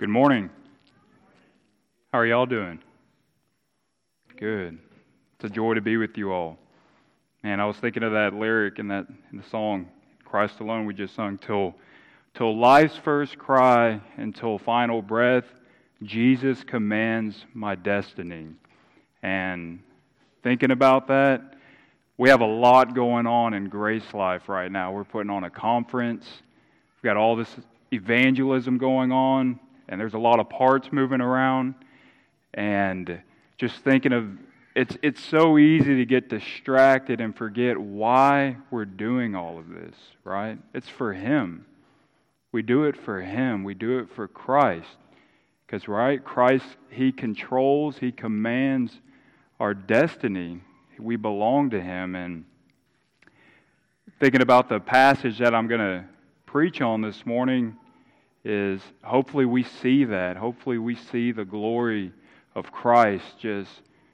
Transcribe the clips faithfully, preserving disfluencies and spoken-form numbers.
Good morning. How are y'all doing? Good. It's a joy to be with you all. Man, I was thinking of that lyric in that in the song Christ Alone we just sung, till till life's first cry, until final breath, Jesus commands my destiny. And thinking about that, we have a lot going on in Grace Life right now. We're putting on a conference. We've got all this evangelism going on, and there's a lot of parts moving around. And just thinking of, it's it's so easy to get distracted and forget why we're doing all of this, right? It's for Him. We do it for Him. We do it for Christ. Because, right, Christ, He controls, He commands our destiny. We belong to Him. And thinking about the passage that I'm going to preach on this morning is hopefully we see that. Hopefully we see the glory of Christ. Just,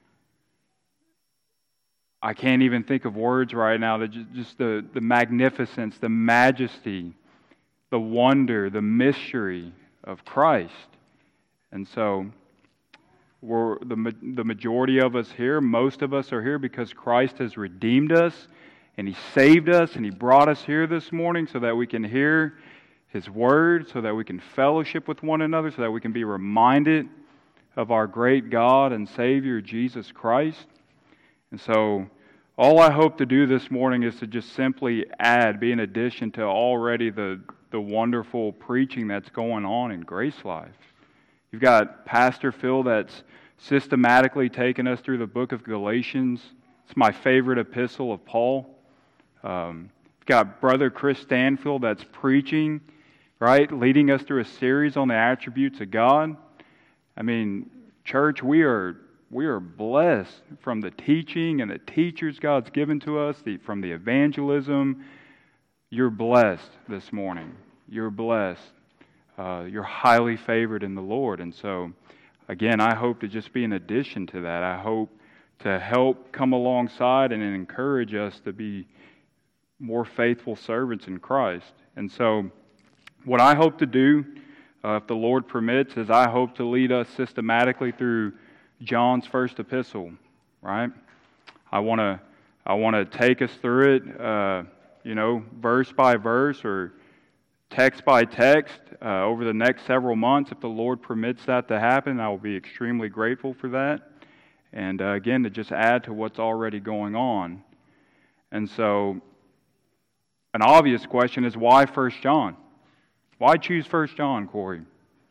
I can't even think of words right now. That just, just the, the magnificence, the majesty, the wonder, the mystery of Christ. And so, we're the the majority of us here, most of us are here because Christ has redeemed us, and He saved us, and He brought us here this morning so that we can hear His Word, so that we can fellowship with one another, so that we can be reminded of our great God and Savior, Jesus Christ. And so, all I hope to do this morning is to just simply add, be in addition to already the, the wonderful preaching that's going on in Grace Life. You've got Pastor Phil that's systematically taken us through the book of Galatians. It's my favorite epistle of Paul. Um, you've got Brother Chris Stanfield that's preaching, right, leading us through a series on the attributes of God. I mean, church, we are we are blessed from the teaching and the teachers God's given to us, the, from the evangelism. You're blessed this morning. You're blessed. Uh, you're highly favored in the Lord. And so, again, I hope to just be an addition to that. I hope to help come alongside and encourage us to be more faithful servants in Christ. And so, what I hope to do, uh, if the Lord permits, is I hope to lead us systematically through John's first epistle, right? I want to I want to take us through it, uh, you know, verse by verse or text by text uh, over the next several months. If the Lord permits that to happen, I will be extremely grateful for that. And uh, again, to just add to what's already going on. And so, an obvious question is, why First John? Why choose First John, Corey?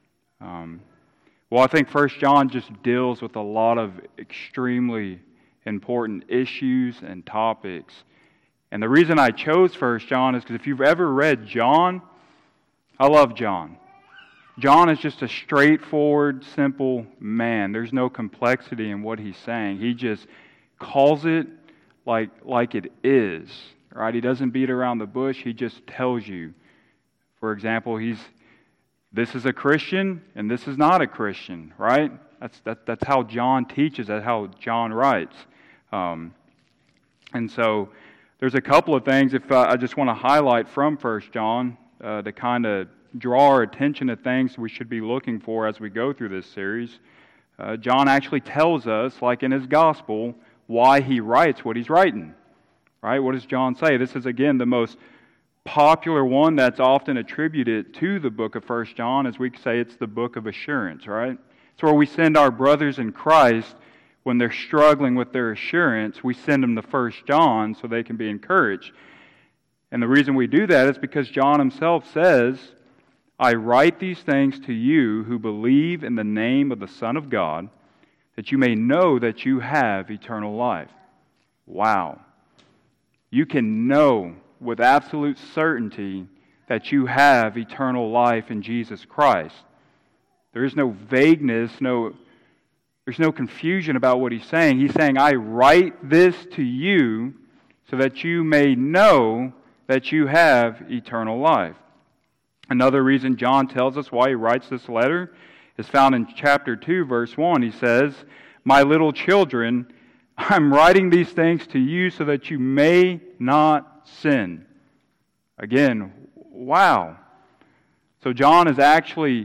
Um, well, I think First John just deals with a lot of extremely important issues and topics. And the reason I chose First John is because if you've ever read John, I love John. John is just a straightforward, simple man. There's no complexity in what he's saying. He just calls it like, like it is, right? He doesn't beat around the bush. He just tells you. For example, he's this is a Christian and this is not a Christian, right? That's that, that's how John teaches. That's how John writes. Um, and so there's a couple of things if uh, I just want to highlight from First John. Uh, to kind of draw our attention to things we should be looking for as we go through this series. Uh, John actually tells us, like in his gospel, why he writes what he's writing. Right? What does John say? This is, again, the most popular one that's often attributed to the book of First John, as we say it's the book of assurance, right? It's where we send our brothers in Christ when they're struggling with their assurance. We send them to First John so they can be encouraged. And the reason we do that is because John himself says, I write these things to you who believe in the name of the Son of God, that you may know that you have eternal life. Wow. You can know with absolute certainty that you have eternal life in Jesus Christ. There is no vagueness, no, there's no confusion about what he's saying. He's saying, I write this to you so that you may know that you have eternal life. Another reason John tells us why he writes this letter is found in chapter two, verse one. He says, my little children, I'm writing these things to you so that you may not sin. Again, wow. So John is actually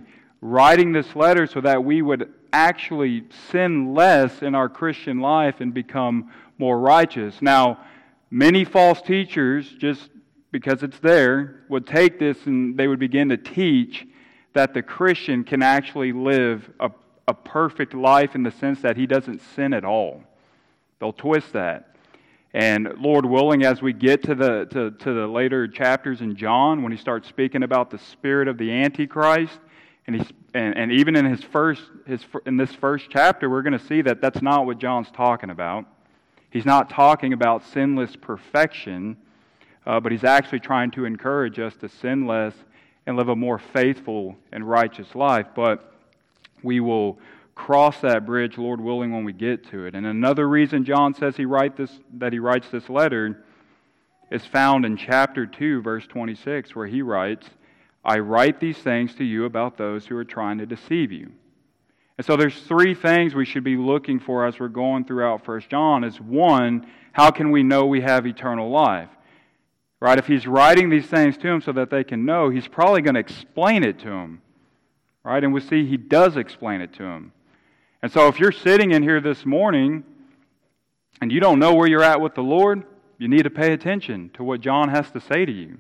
writing this letter so that we would actually sin less in our Christian life and become more righteous. Now, many false teachers, just because it's there, would take this and they would begin to teach that the Christian can actually live a, a perfect life in the sense that he doesn't sin at all. They'll twist that. And Lord willing, as we get to the to, to the later chapters in John, when he starts speaking about the spirit of the Antichrist, and he's and, and even in his first his in this first chapter, we're going to see that that's not what John's talking about. He's not talking about sinless perfection, uh, but he's actually trying to encourage us to sin less and live a more faithful and righteous life. But we will cross that bridge, Lord willing, when we get to it. And another reason John says he write this, that he writes this letter is found in chapter two, verse twenty-six, where he writes, I write these things to you about those who are trying to deceive you. And so there's three things we should be looking for as we're going throughout First John. Is one, how can we know we have eternal life? Right? If he's writing these things to them so that they can know, he's probably going to explain it to them. Right? And we see he does explain it to them. And so if you're sitting in here this morning and you don't know where you're at with the Lord, you need to pay attention to what John has to say to you.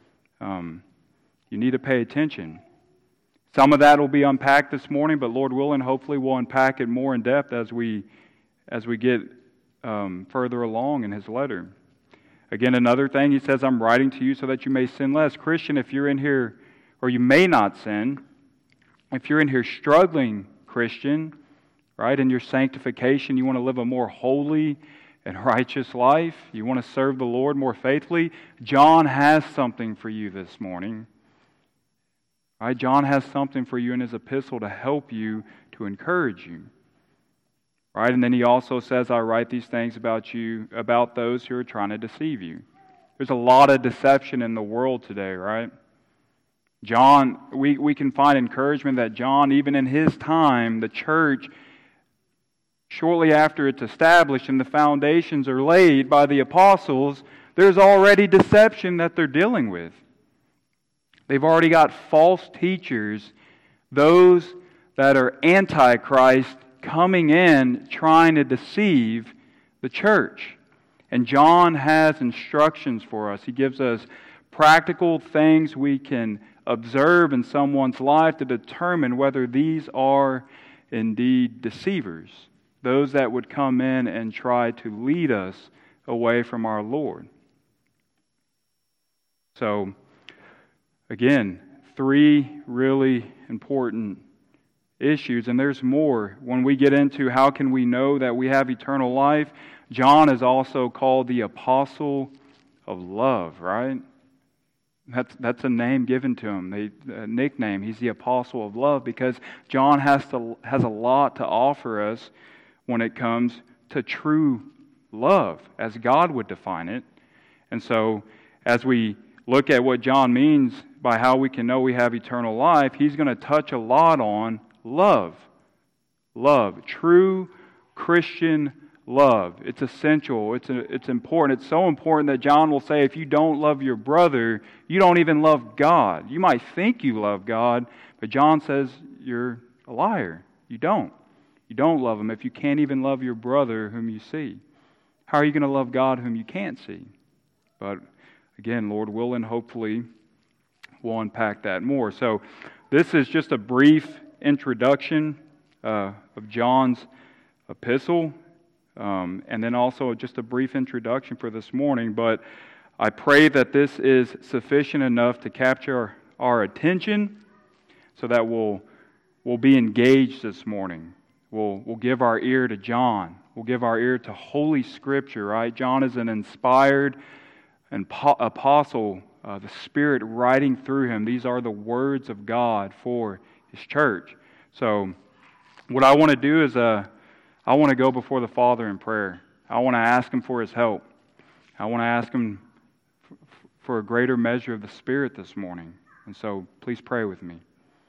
Um, you need to pay attention. Some of that will be unpacked this morning, but Lord willing, hopefully we'll unpack it more in depth as we as we get um, further along in his letter. Again, another thing, he says, I'm writing to you so that you may sin less. Christian, if you're in here, or you may not sin, if you're in here struggling, Christian, right, in your sanctification, you want to live a more holy and righteous life, you want to serve the Lord more faithfully, John has something for you this morning. Right? John has something for you in his epistle to help you, to encourage you. Right? And then he also says, I write these things about you, about those who are trying to deceive you. There's a lot of deception in the world today, right? John, we, we can find encouragement that John, even in his time, the church, shortly after it's established and the foundations are laid by the apostles, there's already deception that they're dealing with. They've already got false teachers, those that are antichrist, coming in trying to deceive the church. And John has instructions for us. He gives us practical things we can observe in someone's life to determine whether these are indeed deceivers, those that would come in and try to lead us away from our Lord. So, again, three really important issues, and there's more. When we get into how can we know that we have eternal life, John is also called the apostle of love, right? That's that's a name given to him, a nickname. He's the apostle of love because John has to has a lot to offer us when it comes to true love, as God would define it. And so, as we look at what John means by how we can know we have eternal life, he's going to touch a lot on love. Love. True Christian love. It's essential. It's a, it's important. It's so important that John will say, if you don't love your brother, you don't even love God. You might think you love God, but John says you're a liar. You don't. You don't love him if you can't even love your brother whom you see. How are you going to love God whom you can't see? But again, Lord willing, hopefully we'll unpack that more. So this is just a brief introduction uh, of John's epistle, um, and then also just a brief introduction for this morning. But I pray that this is sufficient enough to capture our, our attention so that we'll, we'll be engaged this morning. We'll, we'll give our ear to John. We'll give our ear to Holy Scripture, right? John is an inspired and apostle, uh, the Spirit writing through him. These are the words of God for His church. So what I want to do is uh, I want to go before the Father in prayer. I want to ask Him for His help. I want to ask Him f- for a greater measure of the Spirit this morning. And so please pray with me.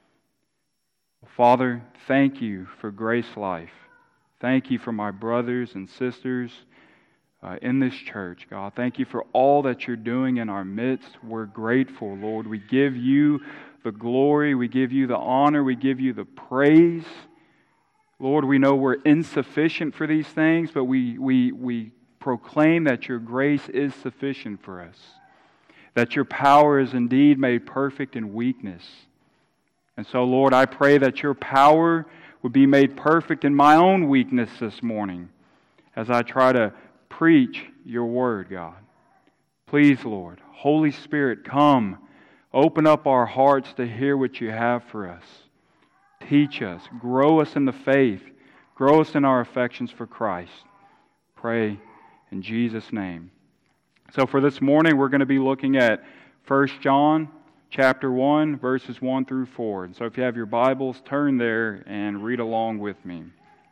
Father, thank you for Grace Life. Thank you for my brothers and sisters uh, in this church, God. Thank you for all that you're doing in our midst. We're grateful, Lord. We give you the glory, we give you the honor, we give you the praise. Lord, we know we're insufficient for these things, but we, we, we proclaim that your grace is sufficient for us, that your power is indeed made perfect in weakness. And so, Lord, I pray that your power would be made perfect in my own weakness this morning as I try to preach your word, God. Please, Lord, Holy Spirit, come. Open up our hearts to hear what you have for us. Teach us. Grow us in the faith. Grow us in our affections for Christ. Pray in Jesus' name. So for this morning, we're going to be looking at First John chapter one, verses one through four. And so if you have your Bibles, turn there and read along with me.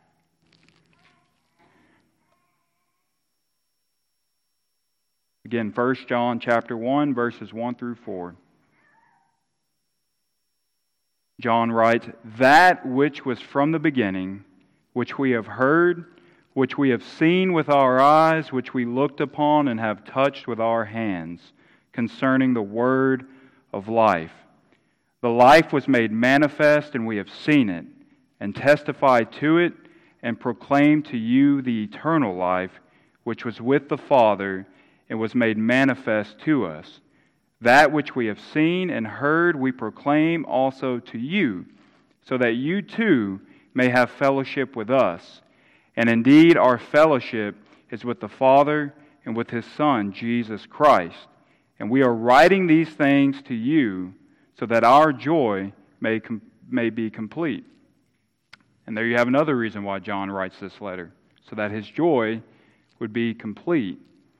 Again, First John chapter one, verses one through four. John writes, "That which was from the beginning, which we have heard, which we have seen with our eyes, which we looked upon and have touched with our hands, concerning the word of life. The life was made manifest, and we have seen it, and testify to it, and proclaim to you the eternal life, which was with the Father, and was made manifest to us. That which we have seen and heard we proclaim also to you, so that you too may have fellowship with us. And indeed our fellowship is with the Father and with His Son, Jesus Christ. And we are writing these things to you so that our joy may, com- may be complete." And there you have another reason why John writes this letter, so that his joy would be complete.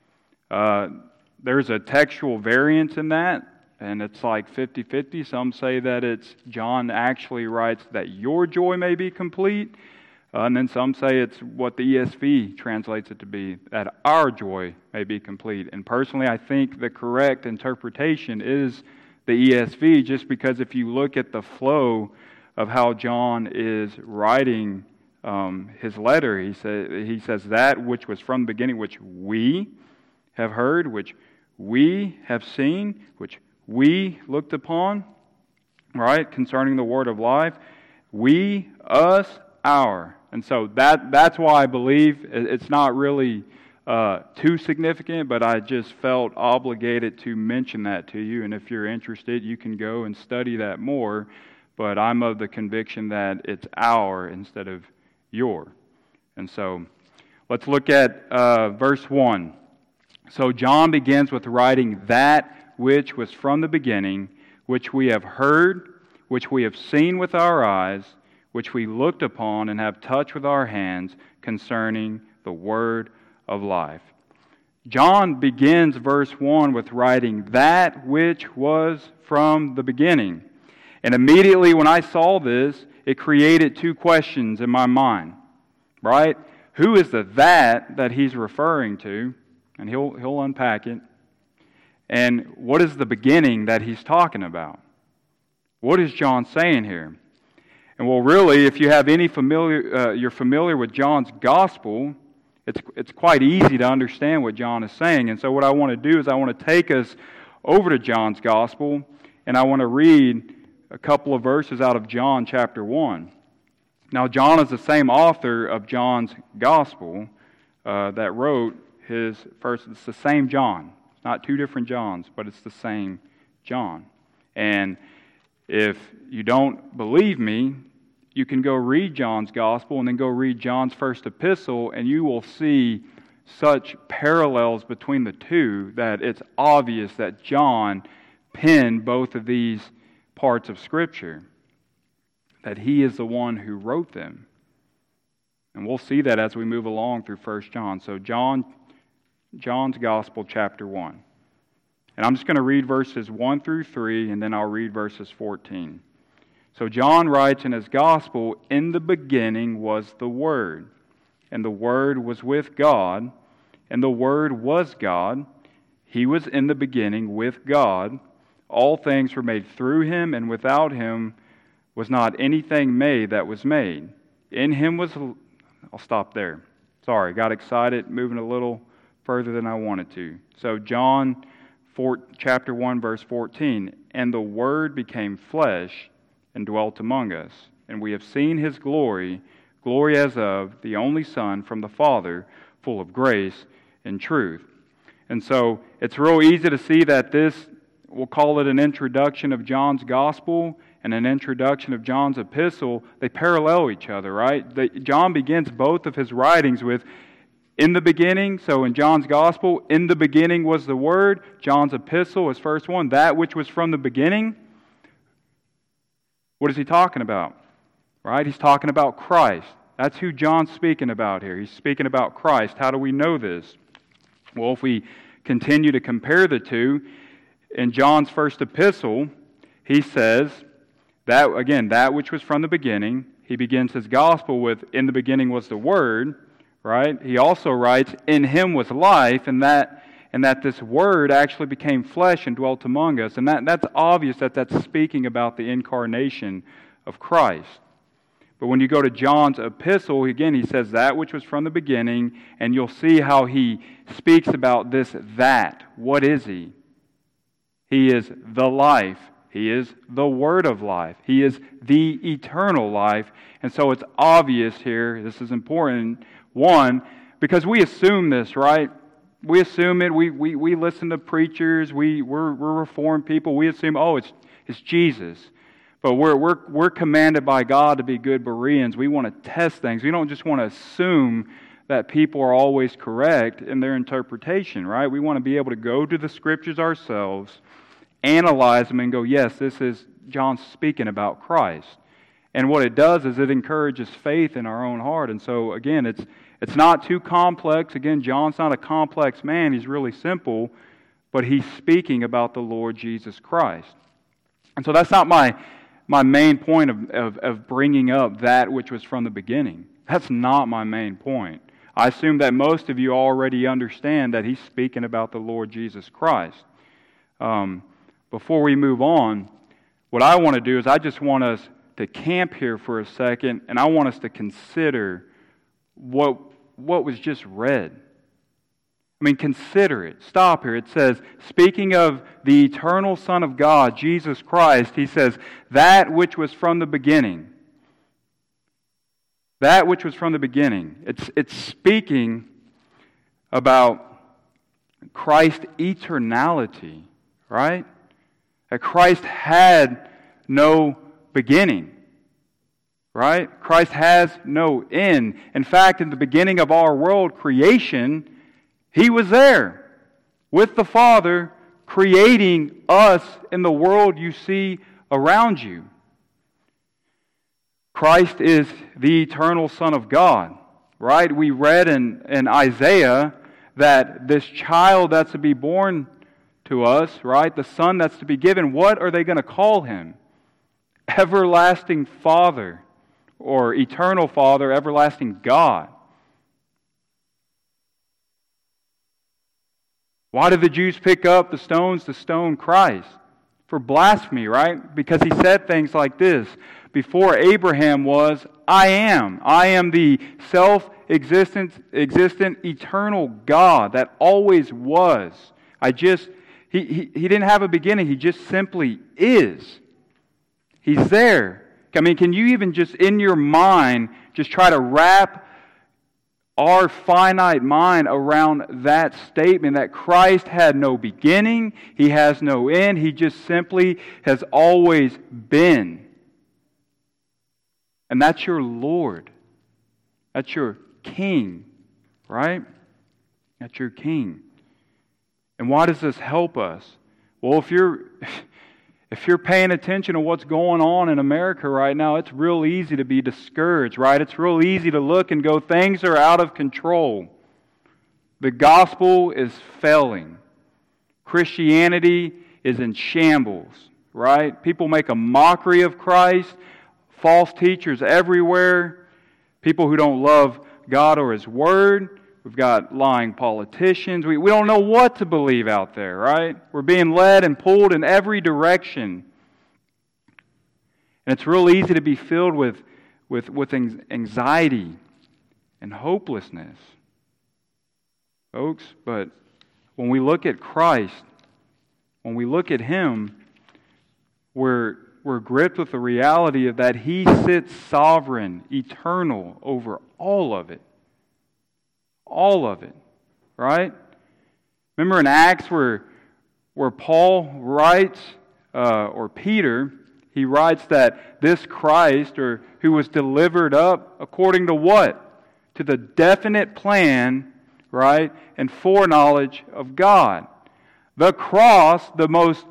Uh, There's a textual variance in that, and it's like fifty-fifty. Some say that it's John actually writes that your joy may be complete, uh, and then some say it's what the E S V translates it to be, that our joy may be complete. And personally, I think the correct interpretation is the E S V, just because if you look at the flow of how John is writing um, his letter, he, say, he says that which was from the beginning, which we have heard, which we have seen, which we looked upon, right, concerning the word of life. We, us, our. And so that that's why I believe it's not really uh, too significant, but I just felt obligated to mention that to you. And if you're interested, you can go and study that more. But I'm of the conviction that it's our instead of your. And so let's look at uh, verse one. So John begins with writing that which was from the beginning, which we have heard, which we have seen with our eyes, which we looked upon and have touched with our hands, concerning the word of life. John begins verse one with writing that which was from the beginning. And immediately when I saw this, it created two questions in my mind, right? Who is the that that he's referring to? And he'll he'll unpack it. And what is the beginning that he's talking about? What is John saying here? And well, really, if you have any familiar, uh, you're familiar with John's gospel, it's it's quite easy to understand what John is saying. And so, what I want to do is I want to take us over to John's gospel, and I want to read a couple of verses out of John chapter one. Now, John is the same author of John's gospel uh, that wrote his first. It's the same John. It's not two different Johns, but it's the same John. And if you don't believe me, you can go read John's gospel and then go read John's first epistle, and you will see such parallels between the two that it's obvious that John penned both of these parts of Scripture, that he is the one who wrote them. And we'll see that as we move along through First John. So John, John's Gospel, chapter one. And I'm just going to read verses one through three, and then I'll read verses fourteen. So John writes in his Gospel, "In the beginning was the Word, and the Word was with God, and the Word was God. He was in the beginning with God. All things were made through Him, and without Him was not anything made that was made. In Him was..." I'll stop there. Sorry, got excited, moving a little further than I wanted to. So John four, chapter one, verse fourteen. and the Word became flesh and dwelt among us. And we have seen His glory, glory as of the only Son from the Father, full of grace and truth. And so it's real easy to see that this, we'll call it an introduction of John's Gospel and an introduction of John's epistle, they parallel each other, right? The, John begins both of his writings with, in the beginning, so in John's Gospel, in the beginning was the Word. John's epistle, his first one, that which was from the beginning. What is he talking about? Right? He's talking about Christ. That's who John's speaking about here. He's speaking about Christ. How do we know this? Well, if we continue to compare the two, in John's first epistle, he says, that again, that which was from the beginning. He begins his gospel with, in the beginning was the Word, right? He also writes, in Him was life, and that and that this Word actually became flesh and dwelt among us. And that, that's obvious that that's speaking about the incarnation of Christ. But when you go to John's epistle, again, he says that which was from the beginning, and you'll see how he speaks about this that. What is He? He is the life. He is the Word of life. He is the eternal life. And so it's obvious here, this is important, one, because we assume this, right? We assume it. We we, we listen to preachers. We, we're, we're Reformed people. We assume, oh, it's it's Jesus. But we're, we're, we're commanded by God to be good Bereans. We want to test things. We don't just want to assume that people are always correct in their interpretation, right? We want to be able to go to the Scriptures ourselves, analyze them, and go, yes, this is John speaking about Christ. And what it does is it encourages faith in our own heart. And so, again, it's it's not too complex. Again, John's not a complex man. He's really simple. But he's speaking about the Lord Jesus Christ. And so that's not my, my main point of, of, of bringing up that which was from the beginning. That's not my main point. I assume that most of you already understand that he's speaking about the Lord Jesus Christ. Um, before we move on, what I want to do is I just want us to camp here for a second, and I want us to consider what, what was just read. I mean, consider it. Stop here. It says, speaking of the eternal Son of God, Jesus Christ, he says, that which was from the beginning. That which was from the beginning. It's, it's speaking about Christ's eternality, right? That Christ had no beginning, right? Christ has no end. In fact, in the beginning of our world creation, He was there with the Father creating us in the world you see around you. Christ is the eternal Son of God, right? We read in, in Isaiah that this child that's to be born to us, right? The Son that's to be given, what are they going to call Him? Everlasting Father, or Eternal Father, Everlasting God. Why did the Jews pick up the stones to stone Christ? For blasphemy, right? Because He said things like this, before Abraham was, I am. I am the self-existent, existent, eternal God that always was. I just, he, he, he didn't have a beginning. He just simply is. He's there. I mean, can you even just in your mind just try to wrap our finite mind around that statement that Christ had no beginning, He has no end, He just simply has always been. And that's your Lord. That's your King, right? That's your King. And why does this help us? Well, if you're if you're paying attention to what's going on in America right now, it's real easy to be discouraged, right? It's real easy to look and go, things are out of control. The gospel is failing. Christianity is in shambles, right? People make a mockery of Christ. False teachers everywhere. People who don't love God or His Word. We've got lying politicians. We, we don't know what to believe out there, right? We're being led and pulled in every direction. And it's real easy to be filled with, with, with anxiety and hopelessness, folks. But when we look at Christ, when we look at Him, we're, we're gripped with the reality of that He sits sovereign, eternal over all of it. All of it. Right? Remember in Acts where, where Paul writes, uh, or Peter, he writes that this Christ, or who was delivered up according to what? To the definite plan, right, and foreknowledge of God. The cross, the most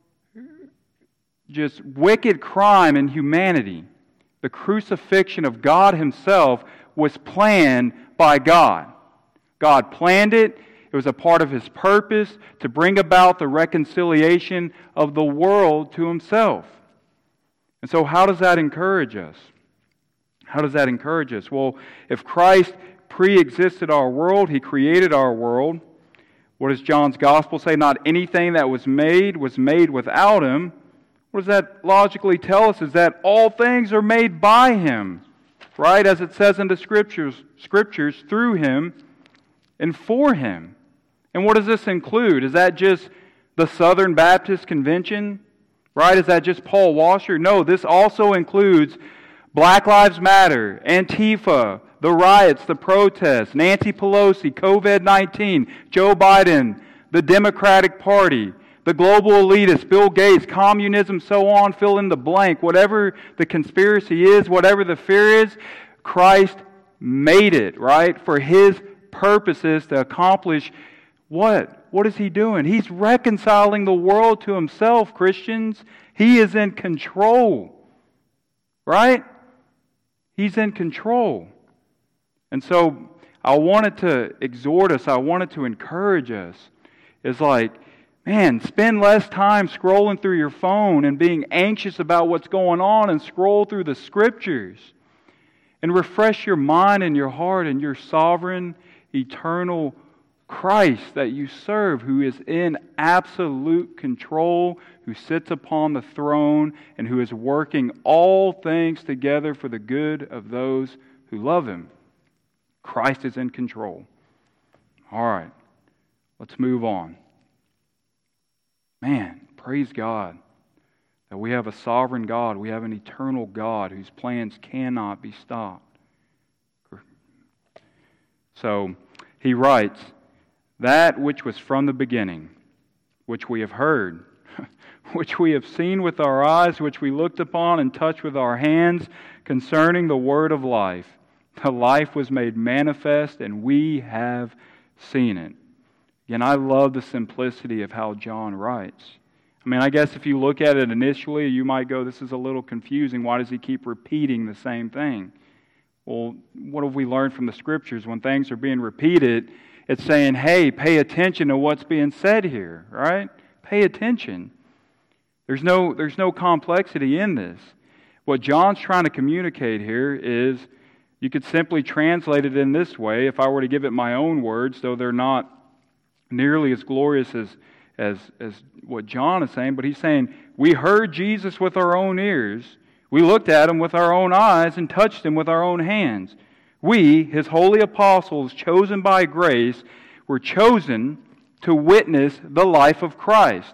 just wicked crime in humanity, the crucifixion of God Himself, was planned by God. God planned it. It was a part of His purpose to bring about the reconciliation of the world to Himself. And so how does that encourage us? How does that encourage us? Well, if Christ pre-existed our world, He created our world, what does John's Gospel say? Not anything that was made was made without Him. What does that logically tell us? Is that all things are made by Him, right? As it says in the Scriptures, Scriptures, through Him and for Him. And what does this include? Is that just the Southern Baptist Convention? Right? Is that just Paul Washer? No, this also includes Black Lives Matter, Antifa, the riots, the protests, Nancy Pelosi, COVID nineteen, Joe Biden, the Democratic Party, the global elitists, Bill Gates, communism, so on, fill in the blank. Whatever the conspiracy is, whatever the fear is, Christ made it, right? For His purposes to accomplish what? What is He doing? He's reconciling the world to Himself, Christians. He is in control. Right? He's in control. And so I wanted to exhort us, I wanted to encourage us. It's like, man, spend less time scrolling through your phone and being anxious about what's going on, and scroll through the Scriptures. And refresh your mind and your heart and your sovereign, eternal Christ that you serve, who is in absolute control, who sits upon the throne, and who is working all things together for the good of those who love Him. Christ is in control. All right, let's move on. Man, praise God that we have a sovereign God. We have an eternal God whose plans cannot be stopped. So, he writes, that which was from the beginning, which we have heard, which we have seen with our eyes, which we looked upon and touched with our hands, concerning the word of life. The life was made manifest, and we have seen it. Again, I love the simplicity of how John writes. I mean, I guess if you look at it initially, you might go, this is a little confusing. Why does he keep repeating the same thing? Well, what have we learned from the Scriptures? When things are being repeated, it's saying, hey, pay attention to what's being said here, right? Pay attention. There's no, there's no complexity in this. What John's trying to communicate here is, you could simply translate it in this way, if I were to give it my own words, though they're not nearly as glorious as, as, as what John is saying, but he's saying, we heard Jesus with our own ears, we looked at Him with our own eyes, and touched Him with our own hands. We, His holy apostles, chosen by grace, were chosen to witness the life of Christ.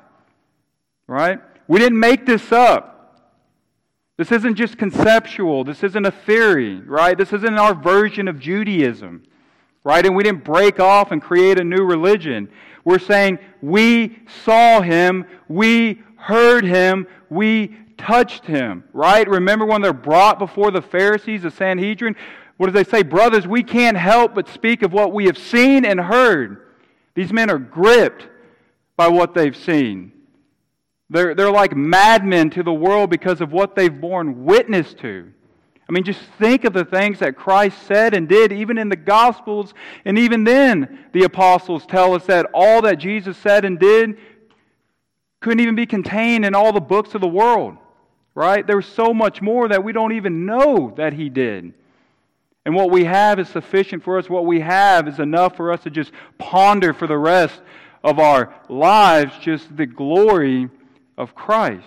Right? We didn't make this up. This isn't just conceptual. This isn't a theory, right? This isn't our version of Judaism, right? And we didn't break off and create a new religion. We're saying we saw Him, we heard Him, we touched Him, right? Remember when they're brought before the Pharisees, the Sanhedrin? What do they say? Brothers, we can't help but speak of what we have seen and heard. These men are gripped by what they've seen. They're, they're like madmen to the world because of what they've borne witness to. I mean, just think of the things that Christ said and did, even in the Gospels. And even then, the apostles tell us that all that Jesus said and did couldn't even be contained in all the books of the world. Right? There's so much more that we don't even know that He did. And what we have is sufficient for us. What we have is enough for us to just ponder for the rest of our lives, just the glory of Christ.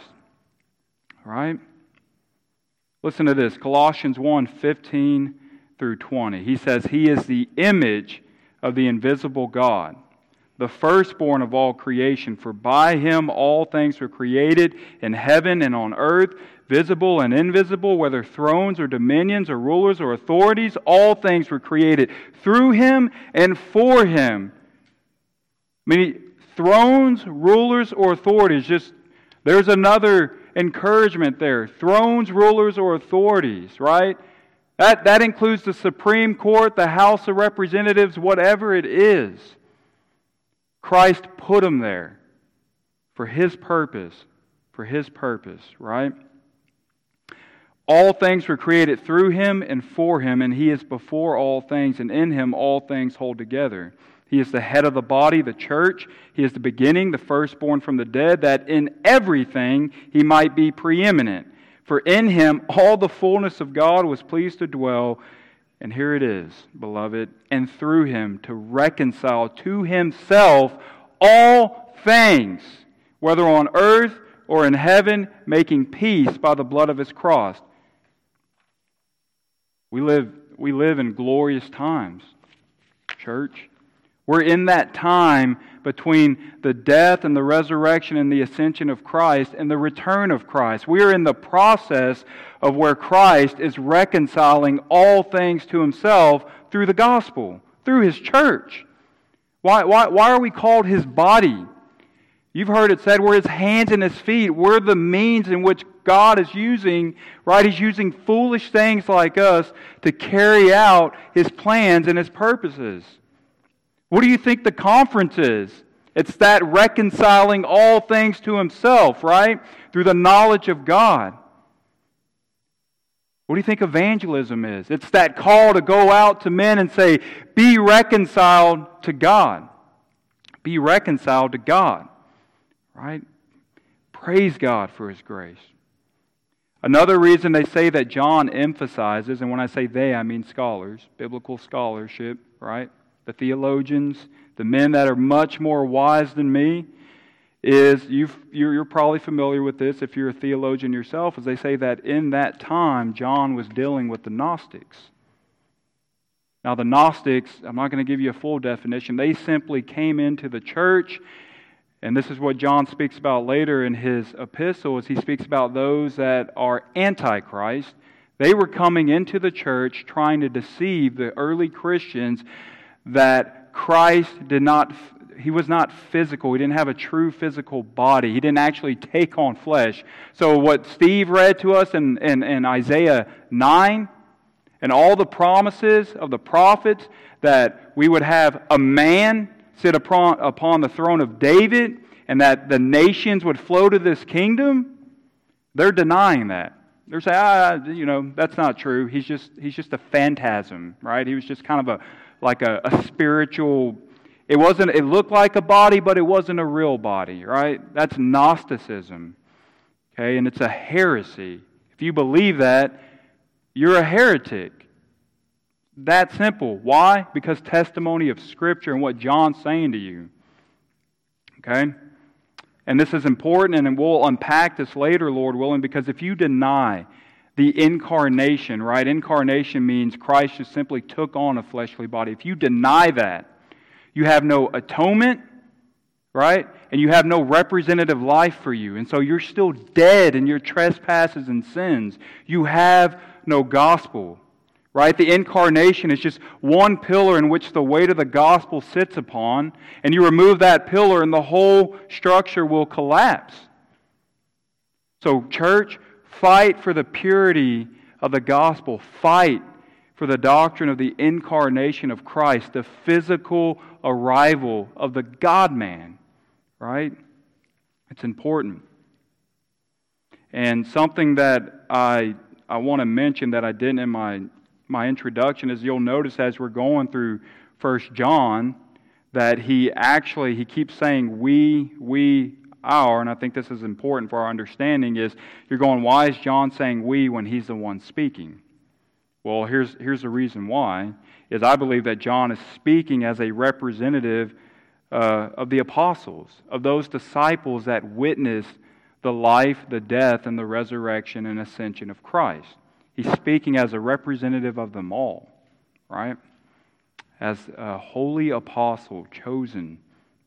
Right? Listen to this, Colossians one, fifteen through twenty. He says, He is the image of the invisible God, the firstborn of all creation. For by him all things were created in heaven and on earth, visible and invisible, whether thrones or dominions or rulers or authorities, all things were created through him and for him. I mean, thrones, rulers, or authorities, just there's another encouragement there. Thrones, rulers, or authorities, right? That, that includes the Supreme Court, the House of Representatives, whatever it is. Christ put them there for His purpose, for His purpose, right? All things were created through Him and for Him, and He is before all things, and in Him all things hold together. He is the head of the body, the church. He is the beginning, the firstborn from the dead, that in everything He might be preeminent. For in Him all the fullness of God was pleased to dwell. And here it is, beloved, and through Him to reconcile to Himself all things, whether on earth or in heaven, making peace by the blood of His cross. We live, we live in glorious times, church. We're in that time between the death and the resurrection and the ascension of Christ and the return of Christ. We are in the process of where Christ is reconciling all things to Himself through the gospel, through His church. Why, why, why are we called His body? You've heard it said we're His hands and His feet. We're the means in which God is using, right? He's using foolish things like us to carry out His plans and His purposes. What do you think the conference is? It's that reconciling all things to Himself, right? Through the knowledge of God. What do you think evangelism is? It's that call to go out to men and say, be reconciled to God. Be reconciled to God, right? Praise God for His grace. Another reason they say that John emphasizes, and when I say they, I mean scholars, biblical scholarship, right? The theologians, the men that are much more wise than me, is, you've, you're, you're probably familiar with this if you're a theologian yourself, as they say that in that time, John was dealing with the Gnostics. Now the Gnostics, I'm not going to give you a full definition, they simply came into the church, and this is what John speaks about later in his epistle, as he speaks about those that are antichrist. They were coming into the church trying to deceive the early Christians that Christ did not, He was not physical. He didn't have a true physical body. He didn't actually take on flesh. So what Steve read to us in, in, in Isaiah nine, and all the promises of the prophets that we would have a man sit upon, upon the throne of David, and that the nations would flow to this kingdom, they're denying that. They're saying, ah, you know, that's not true. He's just he's just a phantasm, right? He was just kind of a like a, a spiritual. It wasn't. It looked like a body, but it wasn't a real body, right? That's Gnosticism, okay, and it's a heresy. If you believe that, you're a heretic. That simple. Why? Because testimony of Scripture and what John's saying to you. Okay? And this is important, and we'll unpack this later, Lord willing, because if you deny the incarnation, right? Incarnation means Christ just simply took on a fleshly body. If you deny that, you have no atonement, right? And you have no representative life for you. And so you're still dead in your trespasses and sins. You have no gospel, right? The incarnation is just one pillar in which the weight of the gospel sits upon, and you remove that pillar and the whole structure will collapse. So, church, fight for the purity of the gospel. Fight for the doctrine of the incarnation of Christ, the physical arrival of the God-man, right? It's important. And something that I I want to mention that I didn't in my, my introduction is you'll notice as we're going through First John that he actually, he keeps saying we, we, our, and I think this is important for our understanding, is you're going, why is John saying we when he's the one speaking? Well, here's here's the reason why, is I believe that John is speaking as a representative uh, of the apostles, of those disciples that witnessed the life, the death, and the resurrection and ascension of Christ. He's speaking as a representative of them all, right? As a holy apostle chosen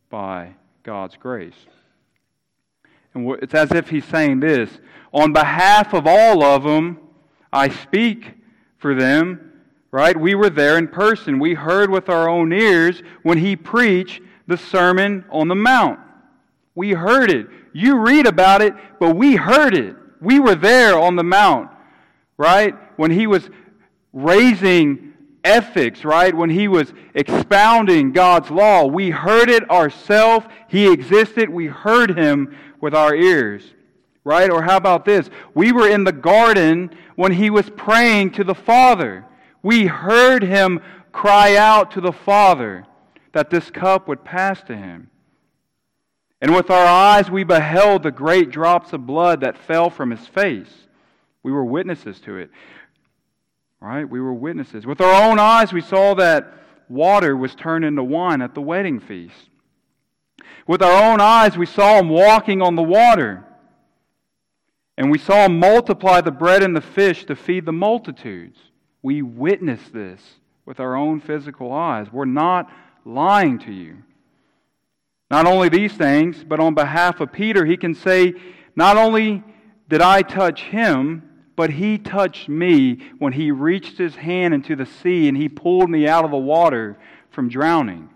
by God's grace. And it's as if he's saying this, on behalf of all of them, I speak for them, right? We were there in person. We heard with our own ears when he preached the Sermon on the Mount. We heard it. You read about it, but we heard it. We were there on the Mount, right? When he was raising ethics, right? When he was expounding God's law, we heard it ourselves. He existed. We heard him with our ears, right? Or how about this? We were in the garden when he was praying to the Father. We heard him cry out to the Father that this cup would pass to him. And with our eyes we beheld the great drops of blood that fell from his face. We were witnesses to it. Right? We were witnesses. With our own eyes we saw that water was turned into wine at the wedding feast. With our own eyes we saw him walking on the water. And we saw him multiply the bread and the fish to feed the multitudes. We witnessed this with our own physical eyes. We're not lying to you. Not only these things, but on behalf of Peter, he can say, not only did I touch him, but he touched me when he reached his hand into the sea and he pulled me out of the water from drowning.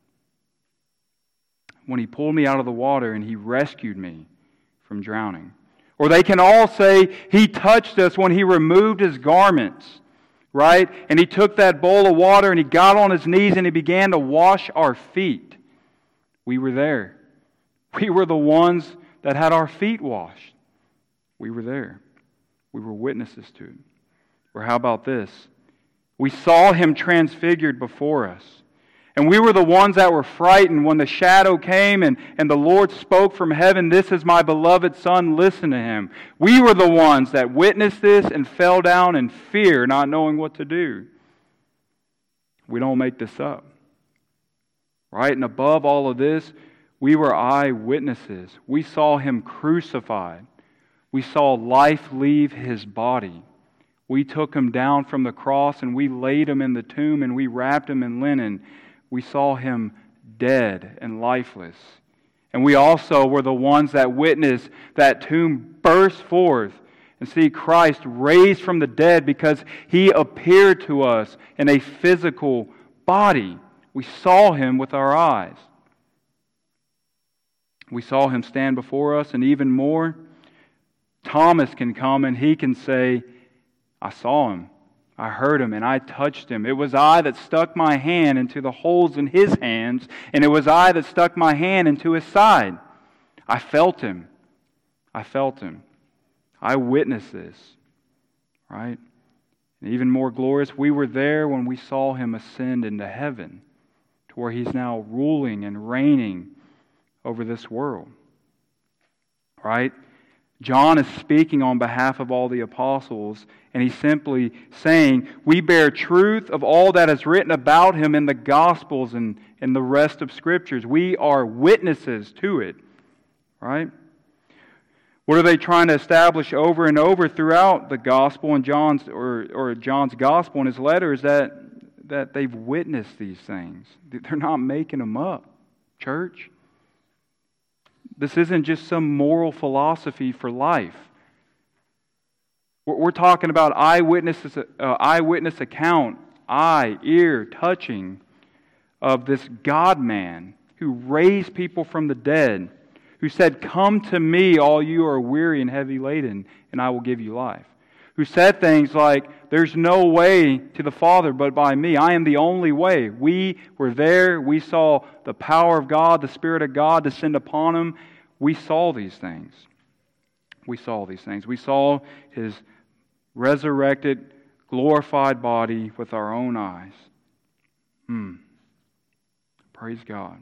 When he pulled me out of the water and he rescued me from drowning. Or they can all say, he touched us when he removed his garments, right? And he took that bowl of water and he got on his knees and he began to wash our feet. We were there. We were the ones that had our feet washed. We were there. We were witnesses to it. Or how about this? We saw him transfigured before us. And we were the ones that were frightened when the shadow came and, and the Lord spoke from heaven, "This is my beloved Son, listen to him." We were the ones that witnessed this and fell down in fear, not knowing what to do. We don't make this up. Right? And above all of this, we were eyewitnesses. We saw him crucified. We saw life leave his body. We took him down from the cross and we laid him in the tomb and we wrapped him in linen. We saw him dead and lifeless. And we also were the ones that witnessed that tomb burst forth and see Christ raised from the dead because he appeared to us in a physical body. We saw him with our eyes. We saw him stand before us, and even more, Thomas can come and he can say, I saw him, I heard him, and I touched him. It was I that stuck my hand into the holes in his hands, and it was I that stuck my hand into his side. I felt him. I felt him. I witnessed this. Right? And even more glorious, we were there when we saw him ascend into heaven, to where he's now ruling and reigning over this world. Right? John is speaking on behalf of all the apostles, and he's simply saying, we bear truth of all that is written about him in the Gospels and in the rest of Scriptures. We are witnesses to it. Right? What are they trying to establish over and over throughout the Gospel and John's or, or John's Gospel and his letters that that they've witnessed these things. They're not making them up, church. This isn't just some moral philosophy for life. We're talking about eyewitnesses, uh, eyewitness account, eye, ear, touching of this God-man who raised people from the dead, who said, "Come to me, all you who are weary and heavy laden, and I will give you life." Who said things like, "There's no way to the Father but by me. I am the only way." We were there. We saw the power of God, the Spirit of God descend upon him. We saw these things. We saw these things. We saw his resurrected, glorified body with our own eyes. Hmm. Praise God.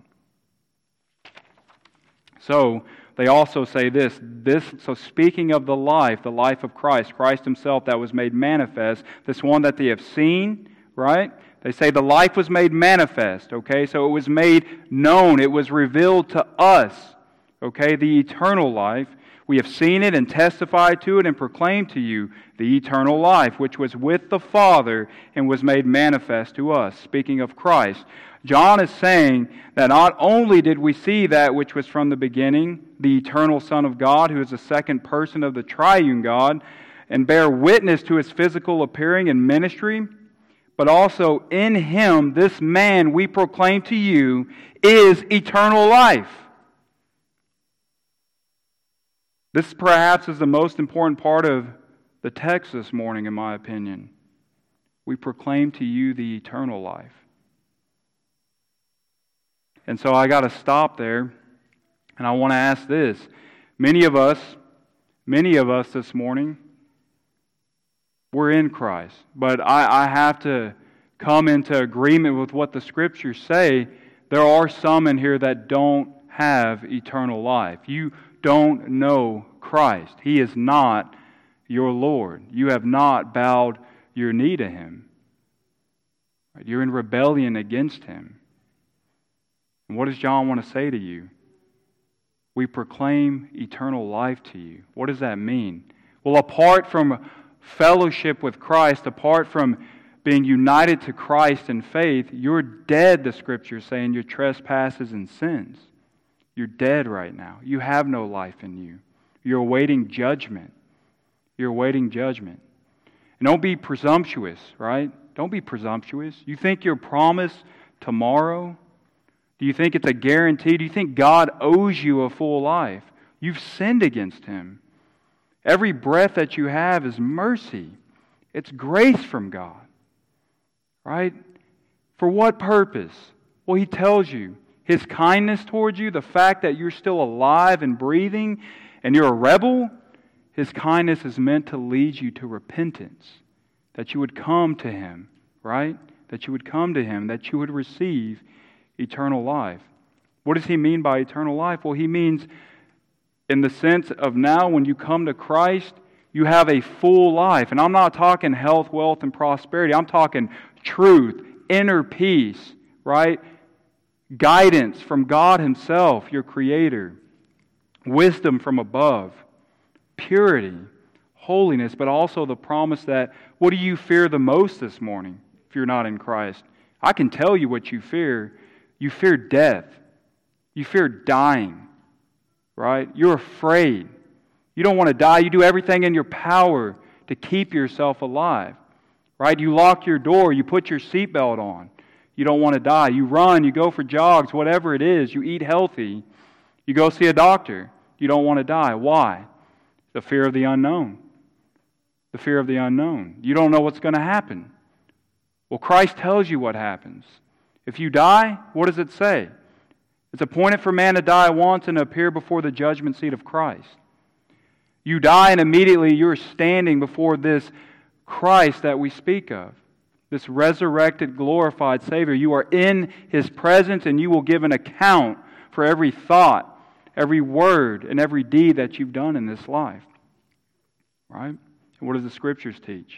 So, they also say this, this, so speaking of the life, the life of Christ, Christ himself that was made manifest, this one that they have seen, right? They say the life was made manifest, okay? So it was made known, it was revealed to us, okay? The eternal life. We have seen it and testified to it and proclaimed to you the eternal life, which was with the Father and was made manifest to us. Speaking of Christ. John is saying that not only did we see that which was from the beginning, the eternal Son of God, who is the second person of the triune God, and bear witness to his physical appearing and ministry, but also in him, this man we proclaim to you is eternal life. This perhaps is the most important part of the text this morning, in my opinion. We proclaim to you the eternal life. And so I got to stop there, and I want to ask this. Many of us, many of us this morning, we're in Christ. But I, I have to come into agreement with what the Scriptures say. There are some in here that don't have eternal life. You don't know Christ. He is not your Lord. You have not bowed your knee to Him. You're in rebellion against Him. And what does John want to say to you? We proclaim eternal life to you. What does that mean? Well, apart from fellowship with Christ, apart from being united to Christ in faith, you're dead, the Scriptures say, in your trespasses and sins. You're dead right now. You have no life in you. You're awaiting judgment. You're awaiting judgment. And don't be presumptuous, right? Don't be presumptuous. You think you're promised tomorrow? Do you think it's a guarantee? Do you think God owes you a full life? You've sinned against Him. Every breath that you have is mercy. It's grace from God. Right? For what purpose? Well, He tells you. His kindness towards you, the fact that you're still alive and breathing and you're a rebel, His kindness is meant to lead you to repentance. That you would come to Him, right? That you would come to Him, that you would receive eternal life. What does He mean by eternal life? Well, He means in the sense of now when you come to Christ, you have a full life. And I'm not talking health, wealth, and prosperity. I'm talking truth, inner peace, right? Guidance from God Himself, your Creator. Wisdom from above. Purity. Holiness. But also the promise that, what do you fear the most this morning if you're not in Christ? I can tell you what you fear. You fear death. You fear dying. Right? You're afraid. You don't want to die. You do everything in your power to keep yourself alive. Right? You lock your door. You put your seatbelt on. You don't want to die. You run. You go for jogs. Whatever it is. You eat healthy. You go see a doctor. You don't want to die. Why? The fear of the unknown. The fear of the unknown. You don't know what's going to happen. Well, Christ tells you what happens. If you die, what does it say? It's appointed for man to die once and to appear before the judgment seat of Christ. You die and immediately you're standing before this Christ that we speak of. This resurrected, glorified Savior. You are in His presence and you will give an account for every thought, every word, and every deed that you've done in this life. Right? And what does the Scriptures teach?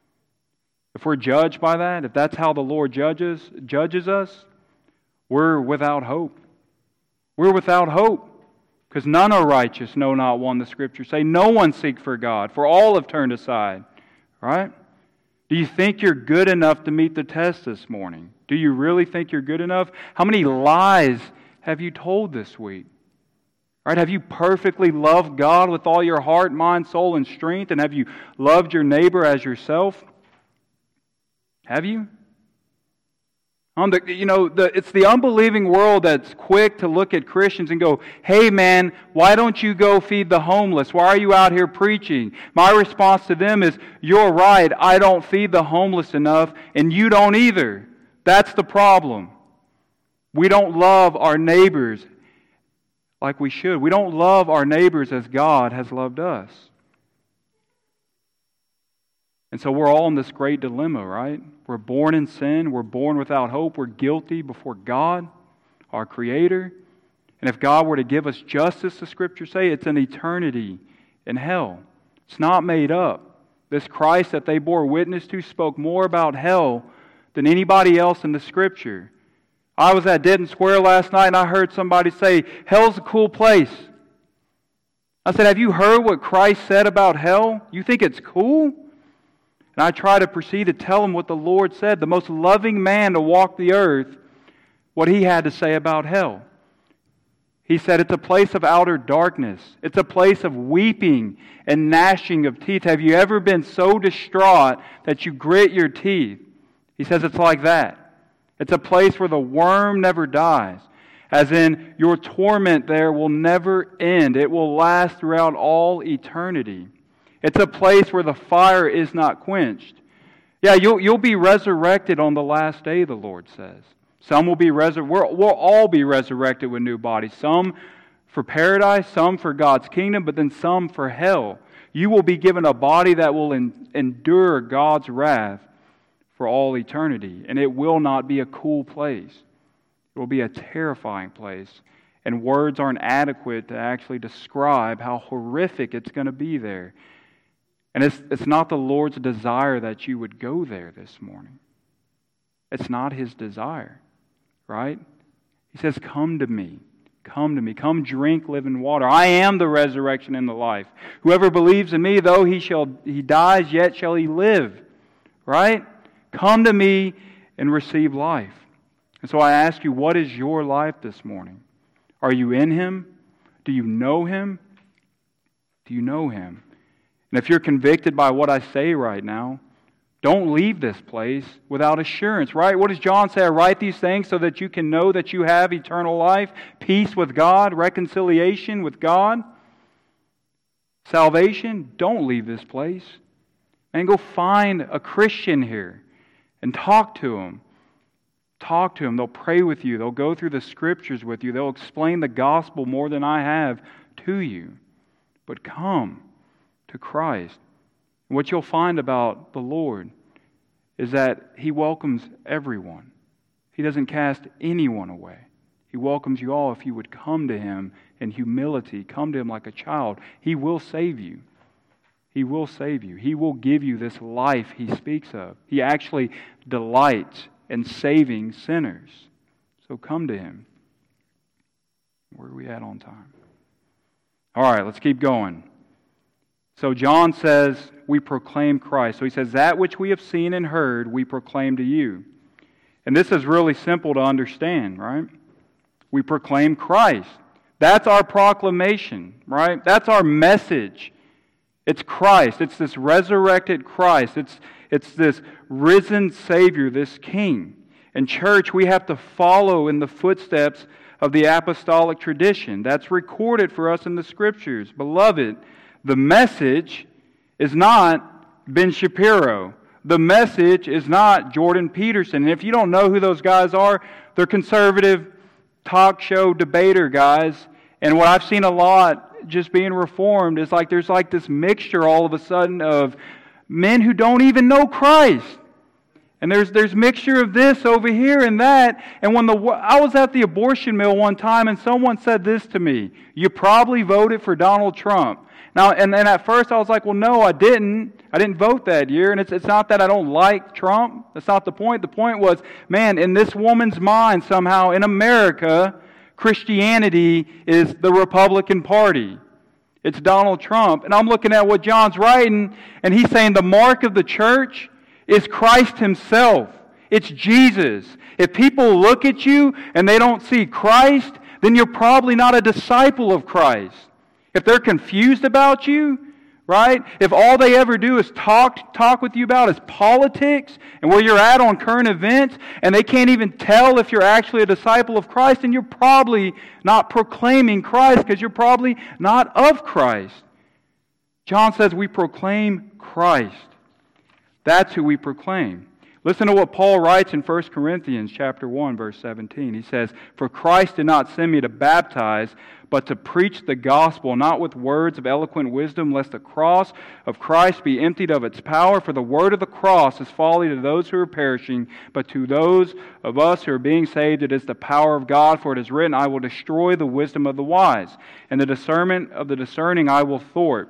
If we're judged by that, if that's how the Lord judges, judges us, we're without hope. We're without hope. Because none are righteous, no, not one, the Scriptures say. No one seek for God, for all have turned aside. Right? Do you think you're good enough to meet the test this morning? Do you really think you're good enough? How many lies have you told this week? Right? Have you perfectly loved God with all your heart, mind, soul, and strength? And have you loved your neighbor as yourself? Have you? Um, the, you know, the, it's the unbelieving world that's quick to look at Christians and go, hey man, why don't you go feed the homeless? Why are you out here preaching? My response to them is, you're right, I don't feed the homeless enough, and you don't either. That's the problem. We don't love our neighbors like we should. We don't love our neighbors as God has loved us. And so we're all in this great dilemma, right? We're born in sin. We're born without hope. We're guilty before God, our Creator. And if God were to give us justice, the Scriptures say, it's an eternity in hell. It's not made up. This Christ that they bore witness to spoke more about hell than anybody else in the Scripture. I was at Denton Square last night and I heard somebody say, hell's a cool place. I said, have you heard what Christ said about hell? You think it's cool? And I try to proceed to tell them what the Lord said. The most loving man to walk the earth what he had to say about hell. He said it's a place of outer darkness. It's a place of weeping and gnashing of teeth. Have you ever been so distraught that you grit your teeth? He says it's like that. It's a place where the worm never dies. As in, your torment there will never end. It will last throughout all eternity. It's a place where the fire is not quenched. Yeah, you'll, you'll be resurrected on the last day, the Lord says. Some will be resurrected. We'll, we'll all be resurrected with new bodies. Some for paradise, some for God's kingdom, but then some for hell. You will be given a body that will en- endure God's wrath for all eternity. And it will not be a cool place. It will be a terrifying place. And words aren't adequate to actually describe how horrific it's going to be there. And it's, it's not the Lord's desire that you would go there this morning. It's not His desire, right? He says, come to me. Come to me. Come drink living water. I am the resurrection and the life. Whoever believes in me, though he shall he dies, yet shall he live. Right? Come to me and receive life. And so I ask you, what is your life this morning? Are you in Him? Do you know Him? Do you know Him? And if you're convicted by what I say right now, don't leave this place without assurance, right? What does John say? I write these things so that you can know that you have eternal life, peace with God, reconciliation with God, salvation. Don't leave this place. And go find a Christian here and talk to them. Talk to them. They'll pray with you. They'll go through the Scriptures with you. They'll explain the gospel more than I have to you. But come to Christ. And what you'll find about the Lord is that He welcomes everyone. He doesn't cast anyone away. He welcomes you all if you would come to Him in humility. Come to Him like a child. He will save you. He will save you. He will give you this life He speaks of. He actually delights in saving sinners. So come to Him. Where are we at on time? All right, let's keep going. So John says, we proclaim Christ. So he says, that which we have seen and heard, we proclaim to you. And this is really simple to understand, right? We proclaim Christ. That's our proclamation, right? That's our message. It's Christ. It's this resurrected Christ. It's, it's this risen Savior, this King. In church, we have to follow in the footsteps of the apostolic tradition. That's recorded for us in the Scriptures. Beloved, the message is not Ben Shapiro. The message is not Jordan Peterson. And if you don't know who those guys are, they're conservative talk show debater guys. And what I've seen a lot just being reformed is like there's like this mixture all of a sudden of men who don't even know Christ. And there's there's mixture of this over here and that. And when the I was at the abortion mill one time and someone said this to me, you probably voted for Donald Trump. Now, and then at first I was like, well, no, I didn't. I didn't vote that year. And it's it's not that I don't like Trump. That's not the point. The point was, man, in this woman's mind somehow in America, Christianity is the Republican Party. It's Donald Trump. And I'm looking at what John's writing, and he's saying the mark of the church is Christ Himself. It's Jesus. If people look at you and they don't see Christ, then you're probably not a disciple of Christ. If they're confused about you, right? If all they ever do is talk talk with you about is politics and where you're at on current events, and they can't even tell if you're actually a disciple of Christ, then you're probably not proclaiming Christ because you're probably not of Christ. John says we proclaim Christ. That's who we proclaim. Listen to what Paul writes in First Corinthians chapter one, verse seventeen. He says, "For Christ did not send me to baptize, but to preach the gospel, not with words of eloquent wisdom, lest the cross of Christ be emptied of its power. For the word of the cross is folly to those who are perishing, but to those of us who are being saved, it is the power of God. For it is written, I will destroy the wisdom of the wise, and the discernment of the discerning I will thwart."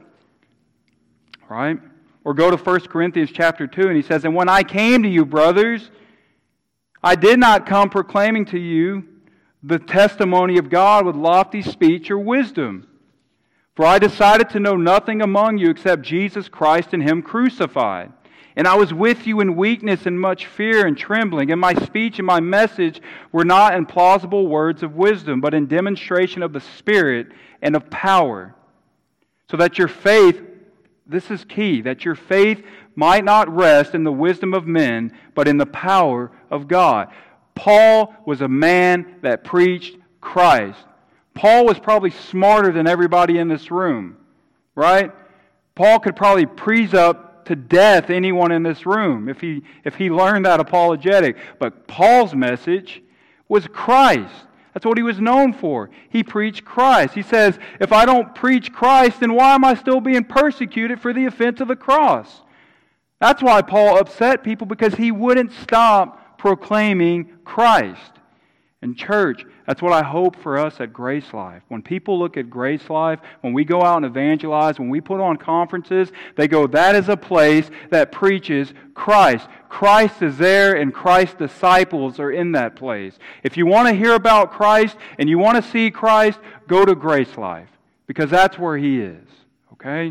Right? Or go to First Corinthians chapter two, and he says, "And when I came to you, brothers, I did not come proclaiming to you the testimony of God with lofty speech or wisdom. For I decided to know nothing among you except Jesus Christ and Him crucified. And I was with you in weakness and much fear and trembling, and my speech and my message were not in plausible words of wisdom, but in demonstration of the Spirit and of power, so that your faith, this is key, that your faith might not rest in the wisdom of men, but in the power of God. Paul was a man that preached Christ. Paul was probably smarter than everybody in this room, right? Paul could probably preach up to death anyone in this room if he if he learned that apologetic. But Paul's message was Christ. That's what he was known for. He preached Christ. He says, if I don't preach Christ, then why am I still being persecuted for the offense of the cross? That's why Paul upset people, because he wouldn't stop proclaiming Christ. And church, that's what I hope for us at Grace Life. When people look at Grace Life, when we go out and evangelize, when we put on conferences, they go, that is a place that preaches Christ. Christ is there, and Christ's disciples are in that place. If you want to hear about Christ and you want to see Christ, go to Grace Life, because that's where He is. Okay?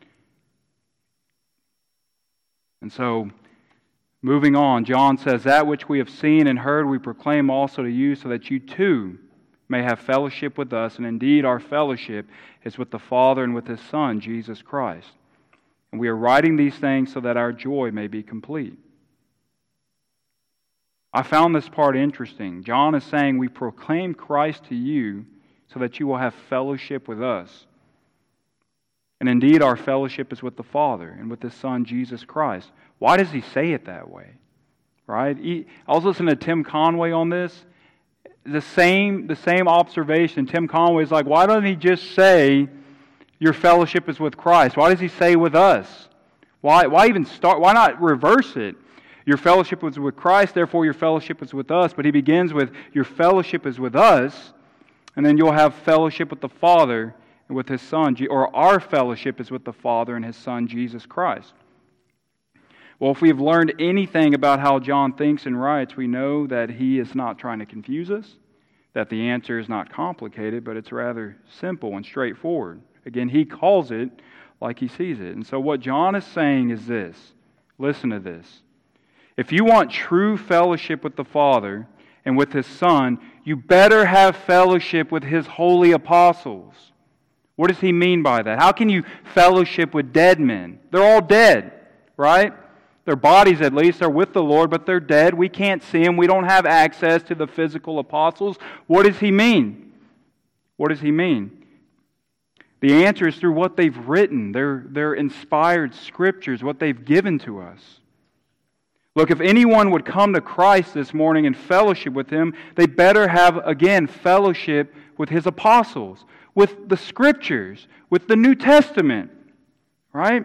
And so, moving on, John says, that which we have seen and heard we proclaim also to you, so that you too may have fellowship with us. And indeed our fellowship is with the Father and with His Son, Jesus Christ. And we are writing these things so that our joy may be complete. I found this part interesting. John is saying we proclaim Christ to you so that you will have fellowship with us. And indeed our fellowship is with the Father and with His Son, Jesus Christ. Why does he say it that way? Right? He, I was listening to Tim Conway on this. The same, the same observation. Tim Conway is like, why doesn't he just say your fellowship is with Christ? Why does he say with us? Why, why even start? Why not reverse it? Your fellowship is with Christ, therefore your fellowship is with us. But he begins with your fellowship is with us, and then you'll have fellowship with the Father and with His Son, or our fellowship is with the Father and His Son, Jesus Christ. Well, if we've learned anything about how John thinks and writes, we know that he is not trying to confuse us, that the answer is not complicated, but it's rather simple and straightforward. Again, he calls it like he sees it. And so what John is saying is this. Listen to this. If you want true fellowship with the Father and with His Son, you better have fellowship with His holy apostles. What does he mean by that? How can you fellowship with dead men? They're all dead, right? Their bodies, at least, are with the Lord, but they're dead. We can't see them. We don't have access to the physical apostles. What does he mean? What does he mean? The answer is through what they've written, their, their inspired scriptures, what they've given to us. Look, if anyone would come to Christ this morning and fellowship with Him, they better have, again, fellowship with His apostles, with the Scriptures, with the New Testament, right?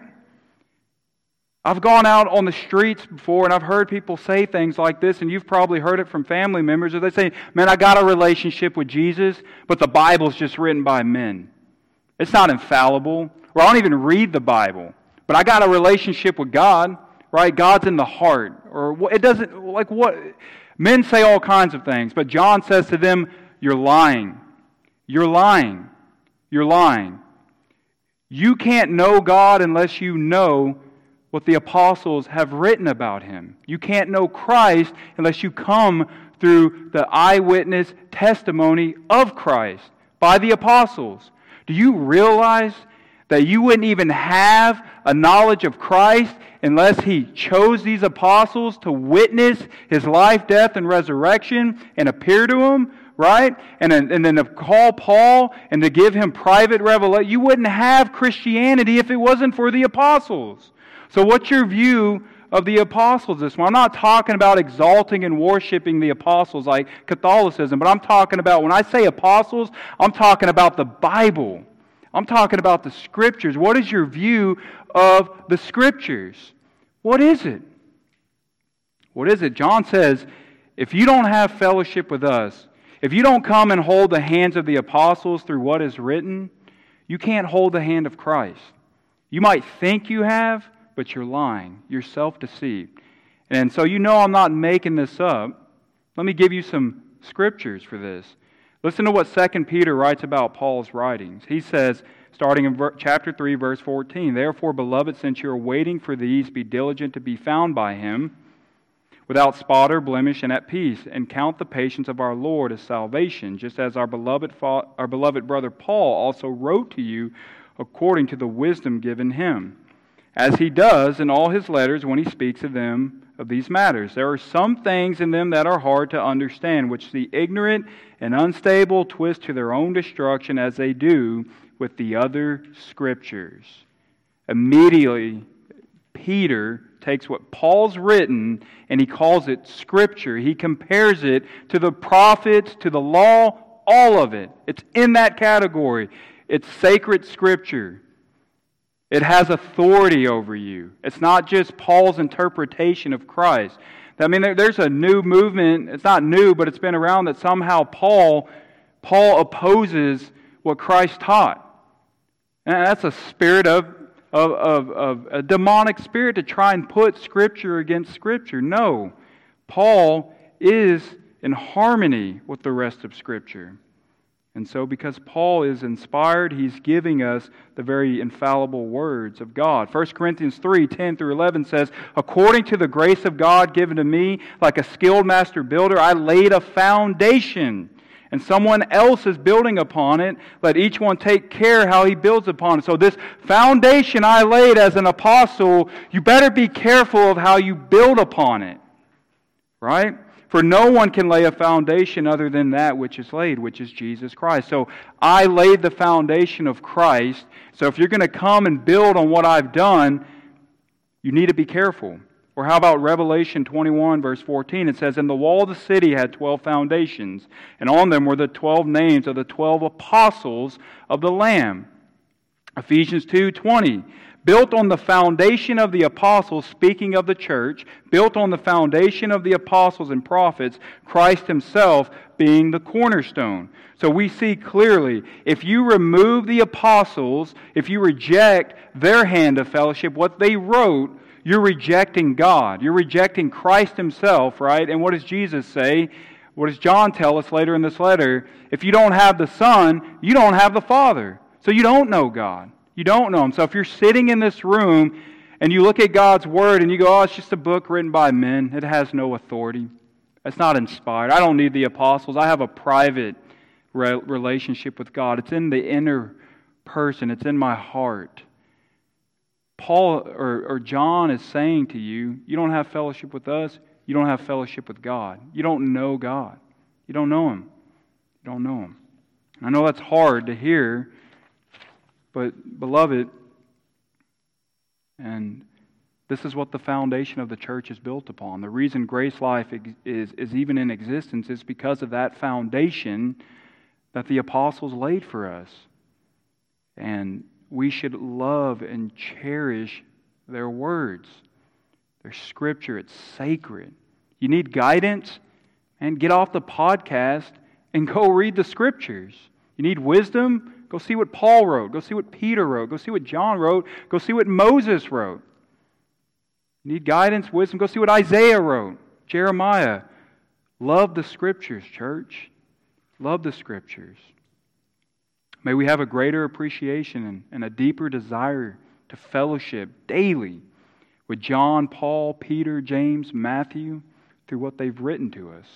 I've gone out on the streets before and I've heard people say things like this, and you've probably heard it from family members, or they say, man, I got a relationship with Jesus, but the Bible's just written by men. It's not infallible. Or I don't even read the Bible, but I got a relationship with God, right? God's in the heart. Or it doesn't, like what? Men say all kinds of things, but John says to them, you're lying. You're lying. You're lying. You can't know God unless you know what the apostles have written about Him. You can't know Christ unless you come through the eyewitness testimony of Christ by the apostles. Do you realize that you wouldn't even have a knowledge of Christ unless He chose these apostles to witness His life, death, and resurrection and appear to them? Right? And then, and then to call Paul and to give him private revelation. You wouldn't have Christianity if it wasn't for the apostles. So what's your view of the apostles this morning? I'm not talking about exalting and worshiping the apostles like Catholicism, but I'm talking about, when I say apostles, I'm talking about the Bible. I'm talking about the Scriptures. What is your view of the Scriptures? What is it? What is it? John says, if you don't have fellowship with us, if you don't come and hold the hands of the apostles through what is written, you can't hold the hand of Christ. You might think you have, but you're lying. You're self-deceived. And so you know I'm not making this up. Let me give you some scriptures for this. Listen to what Second Peter writes about Paul's writings. He says, starting in ver- chapter three, verse fourteen. Therefore, beloved, since you are waiting for these, be diligent to be found by Him, without spot or blemish and at peace, and count the patience of our Lord as salvation, just as our beloved fa- our beloved brother Paul also wrote to you according to the wisdom given him, as he does in all his letters when he speaks of them, of these matters. There are some things in them that are hard to understand, which the ignorant and unstable twist to their own destruction, as they do with the other Scriptures. Immediately, Peter takes what Paul's written and he calls it Scripture. He compares it to the prophets, to the law, all of it. It's in that category. It's sacred Scripture. It has authority over you. It's not just Paul's interpretation of Christ. I mean, there's a new movement. It's not new, but it's been around that somehow Paul, Paul opposes what Christ taught. And that's a spirit of, of, of, of a demonic spirit to try and put Scripture against Scripture. No. Paul is in harmony with the rest of Scripture. And so because Paul is inspired, he's giving us the very infallible words of God. First Corinthians three, ten through eleven says, according to the grace of God given to me, like a skilled master builder, I laid a foundation, and someone else is building upon it. Let each one take care how he builds upon it. So this foundation I laid as an apostle, you better be careful of how you build upon it. Right? For no one can lay a foundation other than that which is laid, which is Jesus Christ. So I laid the foundation of Christ. So if you're going to come and build on what I've done, you need to be careful. Or how about Revelation twenty-one, verse fourteen? It says, and the wall of the city had twelve foundations, and on them were the twelve names of the twelve apostles of the Lamb. Ephesians two twenty. Built on the foundation of the apostles, speaking of the church, built on the foundation of the apostles and prophets, Christ Himself being the cornerstone. So we see clearly, if you remove the apostles, if you reject their hand of fellowship, what they wrote, you're rejecting God. You're rejecting Christ Himself, right? And what does Jesus say? What does John tell us later in this letter? If you don't have the Son, you don't have the Father. So you don't know God. You don't know Him. So if you're sitting in this room and you look at God's Word and you go, oh, it's just a book written by men. It has no authority. It's not inspired. I don't need the apostles. I have a private re- relationship with God. It's in the inner person. It's in my heart. Paul or, or John is saying to you, you don't have fellowship with us. You don't have fellowship with God. You don't know God. You don't know Him. You don't know Him. I know that's hard to hear. But, beloved, and this is what the foundation of the church is built upon. The reason Grace Life is, is even in existence is because of that foundation that the apostles laid for us. And we should love and cherish their words. Their Scripture, it's sacred. You need guidance? And get off the podcast and go read the Scriptures. You need wisdom? Go see what Paul wrote. Go see what Peter wrote. Go see what John wrote. Go see what Moses wrote. You need guidance, wisdom. Go see what Isaiah wrote. Jeremiah. Love the Scriptures, church. Love the Scriptures. May we have a greater appreciation and, and a deeper desire to fellowship daily with John, Paul, Peter, James, Matthew through what they've written to us.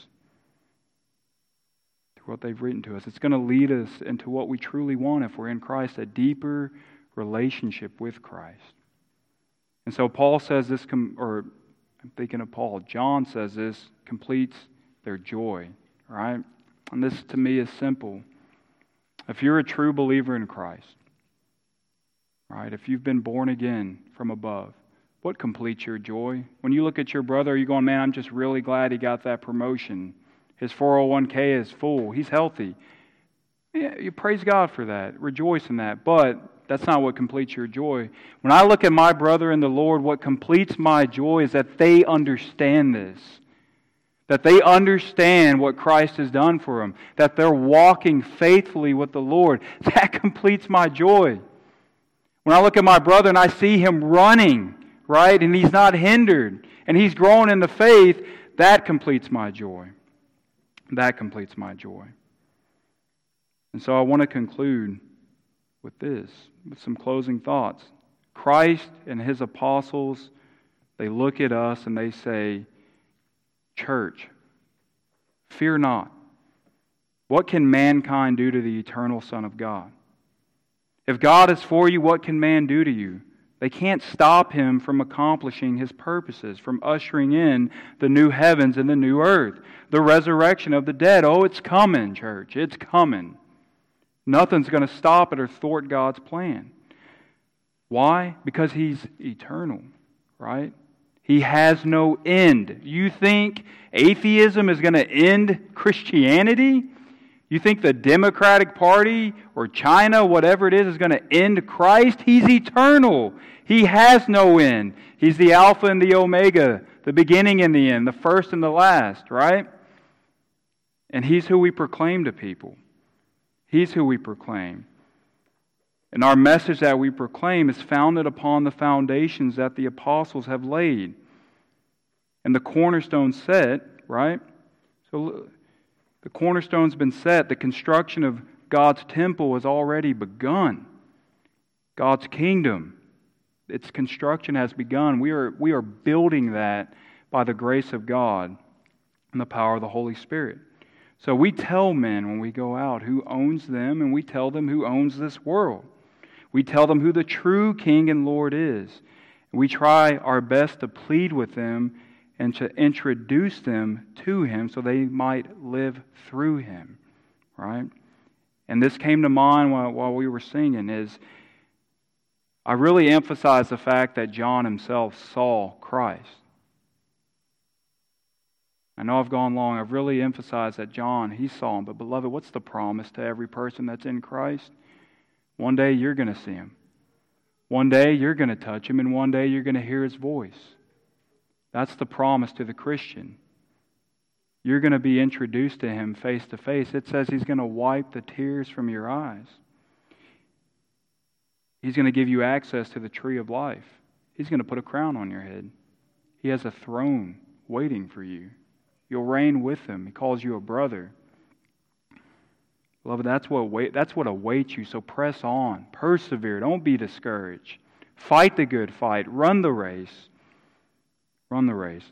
What they've written to us. It's going to lead us into what we truly want if we're in Christ, a deeper relationship with Christ. And so Paul says this, or I'm thinking of Paul, John says this completes their joy, right? And this to me is simple. If you're a true believer in Christ, right, if you've been born again from above, what completes your joy? When you look at your brother, are you going, man, I'm just really glad he got that promotion. His four oh one k is full. He's healthy. Yeah, you praise God for that. Rejoice in that. But that's not what completes your joy. When I look at my brother in the Lord, what completes my joy is that they understand this. That they understand what Christ has done for them. That they're walking faithfully with the Lord. That completes my joy. When I look at my brother and I see him running, right, and he's not hindered, and he's growing in the faith, that completes my joy. That completes my joy. And so I want to conclude with this, with some closing thoughts. Christ and His apostles, they look at us and they say, church, fear not. What can mankind do to the eternal Son of God? If God is for you, what can man do to you? They can't stop Him from accomplishing His purposes, from ushering in the new heavens and the new earth, the resurrection of the dead. Oh, it's coming, church. It's coming. Nothing's going to stop it or thwart God's plan. Why? Because He's eternal, right? He has no end. You think atheism is going to end Christianity? You think the Democratic Party or China, whatever it is, is going to end Christ? He's eternal. He has no end. He's the Alpha and the Omega, the beginning and the end, the first and the last, right? And He's who we proclaim to people. He's who we proclaim. And our message that we proclaim is founded upon the foundations that the apostles have laid. And the cornerstone set, right? So the cornerstone's been set. The construction of God's temple has already begun. God's kingdom, its construction has begun. We are, we are building that by the grace of God and the power of the Holy Spirit. So we tell men when we go out who owns them, and we tell them who owns this world. We tell them who the true King and Lord is. We try our best to plead with them and to introduce them to Him so they might live through Him, right? And this came to mind while, while we were singing is I really emphasize the fact that John himself saw Christ. I know I've gone long. I've really emphasized that John, he saw Him. But beloved, what's the promise to every person that's in Christ? One day you're going to see Him. One day you're going to touch Him, and one day you're going to hear His voice. That's the promise to the Christian. You're going to be introduced to Him face to face. It says He's going to wipe the tears from your eyes. He's going to give you access to the tree of life. He's going to put a crown on your head. He has a throne waiting for you. You'll reign with Him. He calls you a brother. Beloved, that's what wait, that's what awaits you. So press on. Persevere. Don't be discouraged. Fight the good fight. Run the race. Run the race.